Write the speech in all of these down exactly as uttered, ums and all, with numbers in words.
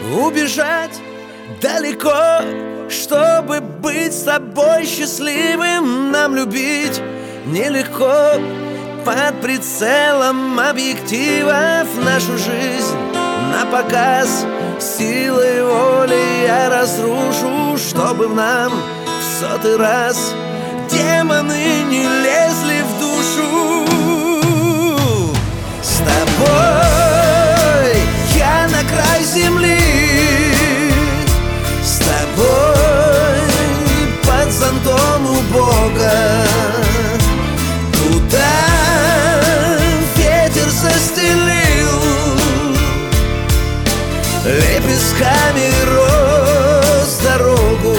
Убежать далеко, чтобы быть с тобой счастливым. Нам любить нелегко, под прицелом объективов нашу жизнь на показ. Силой воли я разрушу, чтобы в нам в сотый раз демоны не лезли в душу. С тобой я на край земли, с тобой под зонтом у Бога. Туда ветер застелил лепестками роз дорогу.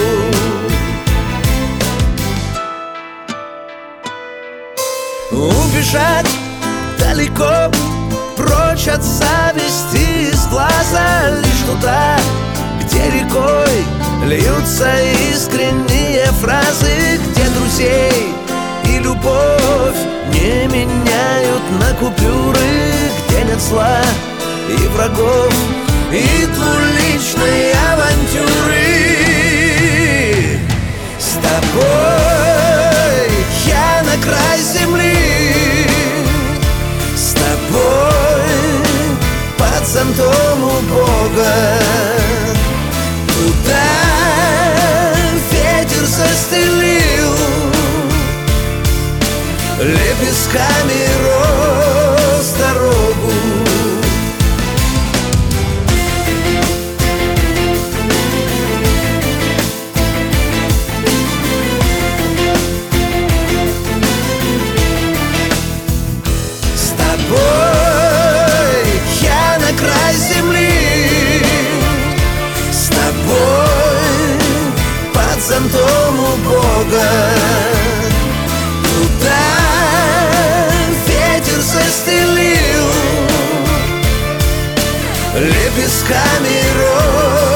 Убежать далеко, прочь от зависти из глаза, лишь туда, где рекой льются искренние фразы, где друзей и любовь не меняют на купюры, где нет зла и врагов, и двуличной авантюры. С тобой я на край земли, с тобой под зонтом у Бога. Туда ветер застелил лепестками роз дорогу. Я на край земли, с тобой под зонтом у Бога. Туда ветер застелил лепестками роз